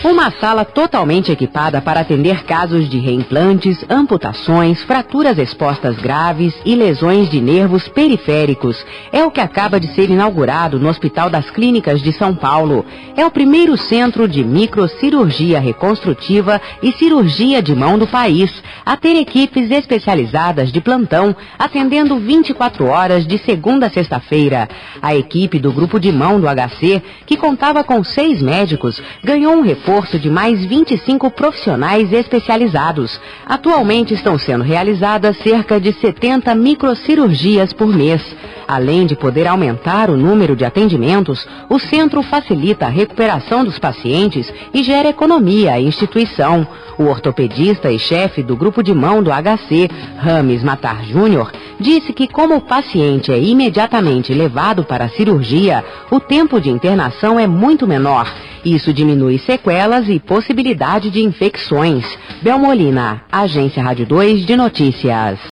Uma sala totalmente equipada para atender casos de reimplantes, amputações, fraturas expostas graves e lesões de nervos periféricos. É o que acaba de ser inaugurado no Hospital das Clínicas de São Paulo. É o primeiro centro de microcirurgia reconstrutiva e cirurgia de mão do país, a ter equipes especializadas de plantão, atendendo 24 horas de segunda a sexta-feira. A equipe do grupo de mão do HC, que contava com 6 médicos, ganhou um reforço de mais 25 profissionais especializados. Atualmente estão sendo realizadas cerca de 70 microcirurgias por mês. Além de poder aumentar o número de atendimentos, o centro facilita a recuperação dos pacientes e gera economia à instituição. O ortopedista e chefe do grupo de mão do HC, Rames Matar Júnior, disse que como o paciente é imediatamente levado para a cirurgia, o tempo de internação é muito menor. Isso diminui sequelas e possibilidade de infecções. Belmolina, Agência Rádio 2 de Notícias.